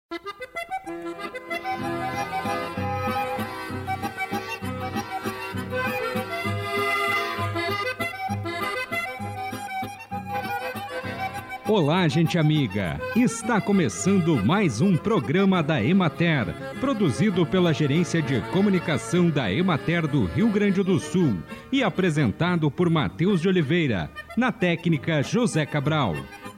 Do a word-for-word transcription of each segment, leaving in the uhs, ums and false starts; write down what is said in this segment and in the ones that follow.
Olá, gente amiga! Está começando mais um programa da Emater, produzido pela Gerência de Comunicação da Emater do Rio Grande do Sul e apresentado por Matheus de Oliveira, na técnica José Cabral.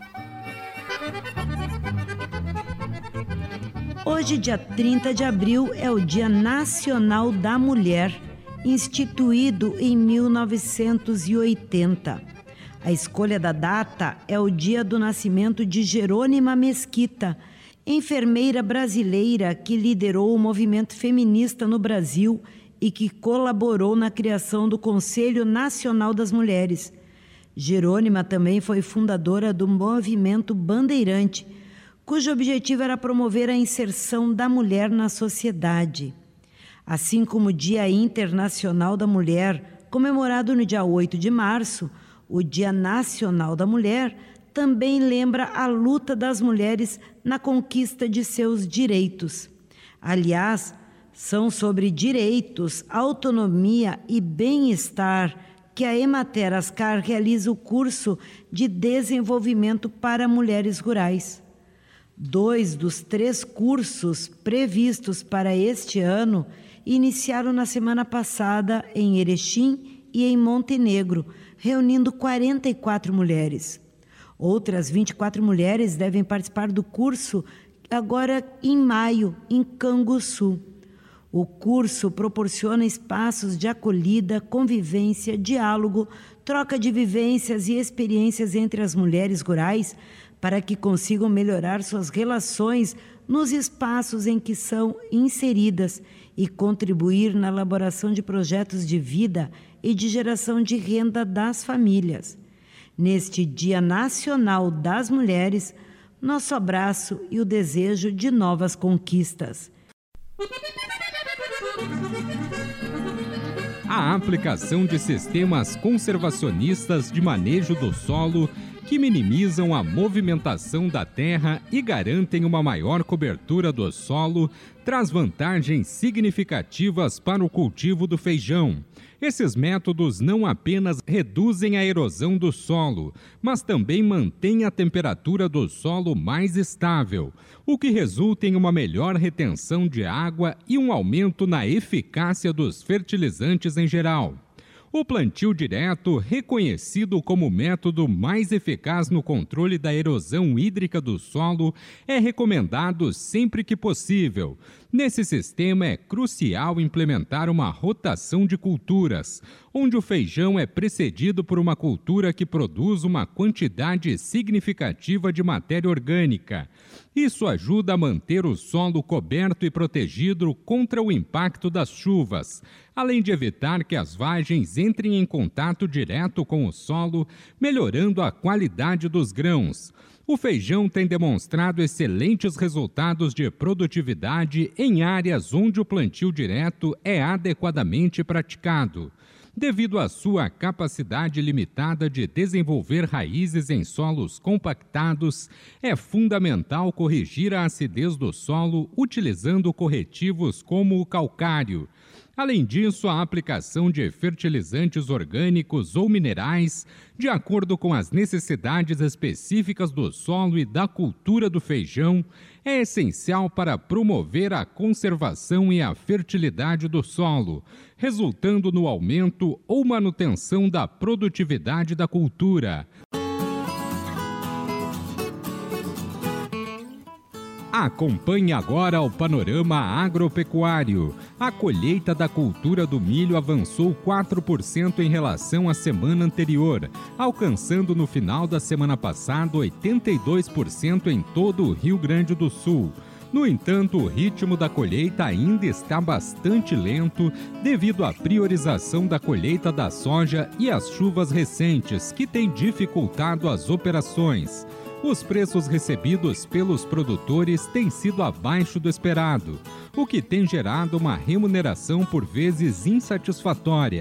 Hoje, dia trinta de abril, é o Dia Nacional da Mulher, instituído em mil novecentos e oitenta. A escolha da data é o dia do nascimento de Jerônima Mesquita, enfermeira brasileira que liderou o movimento feminista no Brasil e que colaborou na criação do Conselho Nacional das Mulheres. Jerônima também foi fundadora do Movimento Bandeirante, cujo objetivo era promover a inserção da mulher na sociedade. Assim como o Dia Internacional da Mulher, comemorado no dia oito de março, o Dia Nacional da Mulher também lembra a luta das mulheres na conquista de seus direitos. Aliás, são sobre direitos, autonomia e bem-estar que a Emater Ascar realiza o curso de desenvolvimento para mulheres rurais. Dois dos três cursos previstos para este ano iniciaram na semana passada em Erechim e em Montenegro, reunindo quarenta e quatro mulheres. Outras vinte e quatro mulheres devem participar do curso agora em maio, em Canguçu. O curso proporciona espaços de acolhida, convivência, diálogo, troca de vivências e experiências entre as mulheres rurais para que consigam melhorar suas relações nos espaços em que são inseridas e contribuir na elaboração de projetos de vida e de geração de renda das famílias. Neste Dia Nacional das Mulheres, nosso abraço e o desejo de novas conquistas. A aplicação de sistemas conservacionistas de manejo do solo que minimizam a movimentação da terra e garantem uma maior cobertura do solo, traz vantagens significativas para o cultivo do feijão. Esses métodos não apenas reduzem a erosão do solo, mas também mantêm a temperatura do solo mais estável, o que resulta em uma melhor retenção de água e um aumento na eficácia dos fertilizantes em geral. O plantio direto, reconhecido como o método mais eficaz no controle da erosão hídrica do solo, é recomendado sempre que possível. Nesse sistema é crucial implementar uma rotação de culturas, onde o feijão é precedido por uma cultura que produz uma quantidade significativa de matéria orgânica. Isso ajuda a manter o solo coberto e protegido contra o impacto das chuvas, além de evitar que as vagens entrem em contato direto com o solo, melhorando a qualidade dos grãos. O feijão tem demonstrado excelentes resultados de produtividade em áreas onde o plantio direto é adequadamente praticado. Devido à sua capacidade limitada de desenvolver raízes em solos compactados, é fundamental corrigir a acidez do solo utilizando corretivos como o calcário. Além disso, a aplicação de fertilizantes orgânicos ou minerais, de acordo com as necessidades específicas do solo e da cultura do feijão, é essencial para promover a conservação e a fertilidade do solo, resultando no aumento ou manutenção da produtividade da cultura. Acompanhe agora o panorama agropecuário. A colheita da cultura do milho avançou quatro por cento em relação à semana anterior, alcançando no final da semana passada oitenta e dois por cento em todo o Rio Grande do Sul. No entanto, o ritmo da colheita ainda está bastante lento devido à priorização da colheita da soja e às chuvas recentes, que têm dificultado as operações. Os preços recebidos pelos produtores têm sido abaixo do esperado, o que tem gerado uma remuneração por vezes insatisfatória.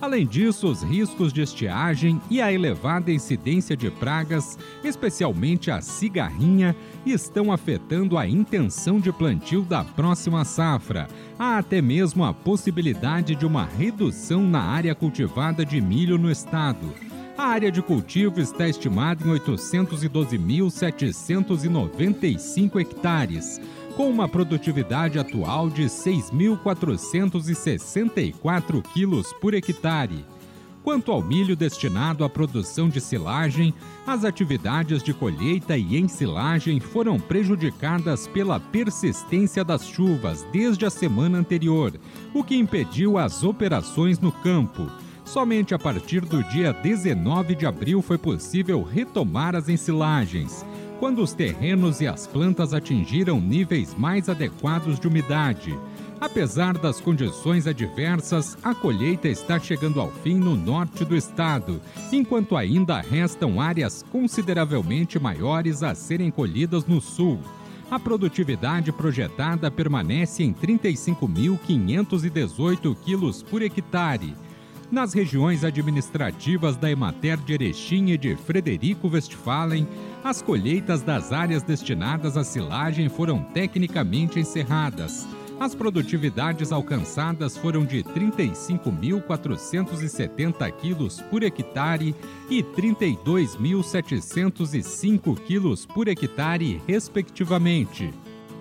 Além disso, os riscos de estiagem e a elevada incidência de pragas, especialmente a cigarrinha, estão afetando a intenção de plantio da próxima safra. Há até mesmo a possibilidade de uma redução na área cultivada de milho no estado. A área de cultivo está estimada em oitocentos e doze mil, setecentos e noventa e cinco hectares, com uma produtividade atual de seis mil quatrocentos e sessenta e quatro quilos por hectare. Quanto ao milho destinado à produção de silagem, as atividades de colheita e ensilagem foram prejudicadas pela persistência das chuvas desde a semana anterior, o que impediu as operações no campo. Somente a partir do dia dezenove de abril foi possível retomar as ensilagens, quando os terrenos e as plantas atingiram níveis mais adequados de umidade. Apesar das condições adversas, a colheita está chegando ao fim no norte do estado, enquanto ainda restam áreas consideravelmente maiores a serem colhidas no sul. A produtividade projetada permanece em trinta e cinco mil, quinhentos e dezoito quilos por hectare. Nas regiões administrativas da Emater de Erechim e de Frederico Westphalen, as colheitas das áreas destinadas à silagem foram tecnicamente encerradas. As produtividades alcançadas foram de trinta e cinco mil, quatrocentos e setenta quilos por hectare e trinta e dois mil, setecentos e cinco quilos por hectare, respectivamente.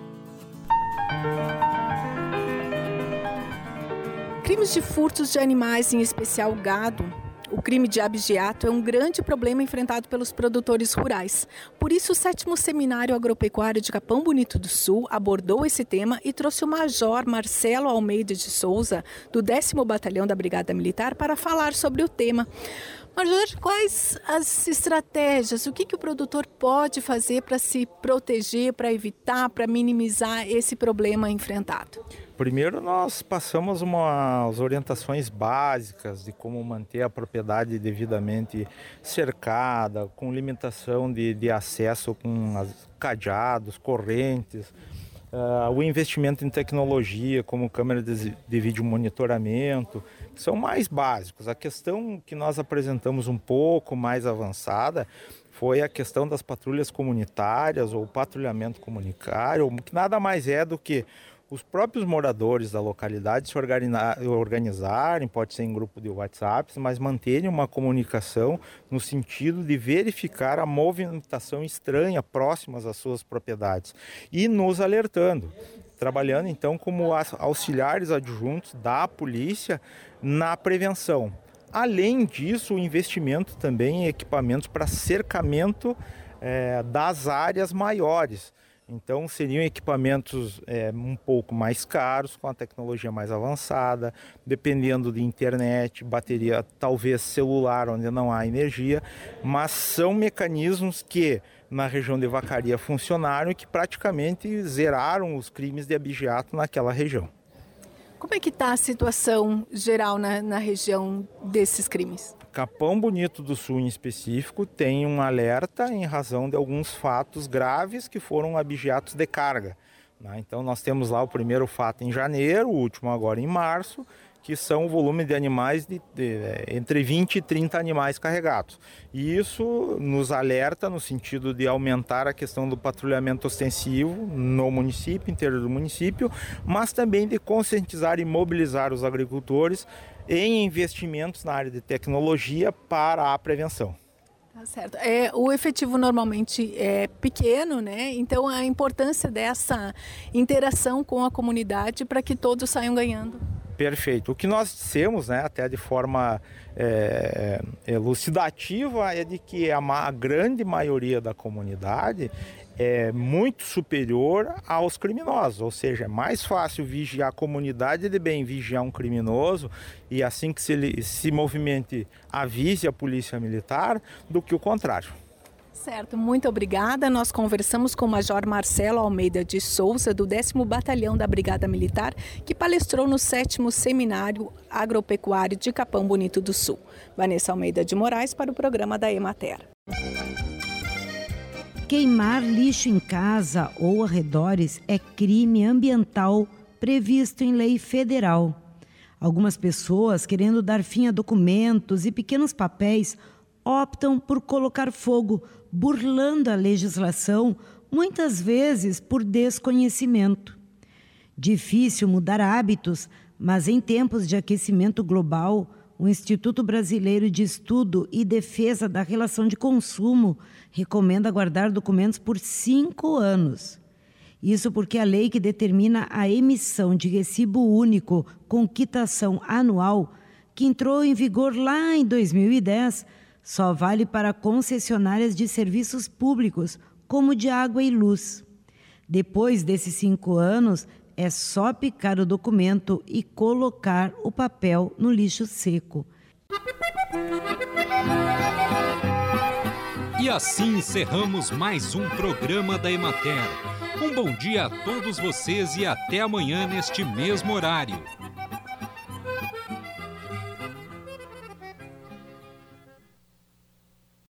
Crimes de furtos de animais, em especial gado. O crime de abigeato é um grande problema enfrentado pelos produtores rurais. Por isso, o sétimo Seminário Agropecuário de Capão Bonito do Sul abordou esse tema e trouxe o Major Marcelo Almeida de Souza, do décimo Batalhão da Brigada Militar, para falar sobre o tema. Major, quais as estratégias, o que, que o produtor pode fazer para se proteger, para evitar, para minimizar esse problema enfrentado? Primeiro, nós passamos umas orientações básicas de como manter a propriedade devidamente cercada, com limitação de, de acesso com as cadeados, correntes, uh, o investimento em tecnologia, como câmera de, de vídeo monitoramento, que são mais básicos. A questão que nós apresentamos um pouco mais avançada foi a questão das patrulhas comunitárias ou patrulhamento comunitário, que nada mais é do que os próprios moradores da localidade se organizarem, pode ser em grupo de WhatsApp, mas manterem uma comunicação no sentido de verificar a movimentação estranha próximas às suas propriedades e nos alertando, trabalhando então como auxiliares adjuntos da polícia na prevenção. Além disso, o investimento também em equipamentos para cercamento é, das áreas maiores. Então, seriam equipamentos é, um pouco mais caros, com a tecnologia mais avançada, dependendo de internet, bateria, talvez celular, onde não há energia, mas são mecanismos que, na região de Vacaria, funcionaram e que praticamente zeraram os crimes de abigeato naquela região. Como é que está a situação geral na, na região desses crimes? Capão Bonito do Sul, em específico, tem um alerta em razão de alguns fatos graves que foram abigeatos de carga, né? Então nós temos lá o primeiro fato em janeiro, o último agora em março, que são o volume de animais de, de, de entre vinte e trinta animais carregados. E isso nos alerta no sentido de aumentar a questão do patrulhamento ostensivo no município, inteiro do município, mas também de conscientizar e mobilizar os agricultores em investimentos na área de tecnologia para a prevenção. Tá certo. É, o efetivo normalmente é pequeno, né? Então a importância dessa interação com a comunidade para que todos saiam ganhando. Perfeito. O que nós dissemos, né, até de forma é, elucidativa, é de que a, a grande maioria da comunidade é muito superior aos criminosos, ou seja, é mais fácil vigiar a comunidade de bem vigiar um criminoso e assim que se, se movimente avise a polícia militar do que o contrário. Certo, muito obrigada. Nós conversamos com o Major Marcelo Almeida de Souza, do décimo Batalhão da Brigada Militar, que palestrou no sétimo Seminário Agropecuário de Capão Bonito do Sul. Vanessa Almeida de Moraes para o programa da Emater. Queimar lixo em casa ou arredores é crime ambiental previsto em lei federal. Algumas pessoas, querendo dar fim a documentos e pequenos papéis, optam por colocar fogo, burlando a legislação, muitas vezes por desconhecimento. Difícil mudar hábitos, mas em tempos de aquecimento global, o Instituto Brasileiro de Estudo e Defesa da Relação de Consumo recomenda guardar documentos por cinco anos. Isso porque a lei que determina a emissão de recibo único com quitação anual, que entrou em vigor lá em dois mil e dez, só vale para concessionárias de serviços públicos, como de água e luz. Depois desses cinco anos, é só picar o documento e colocar o papel no lixo seco. E assim encerramos mais um programa da Emater. Um bom dia a todos vocês e até amanhã neste mesmo horário.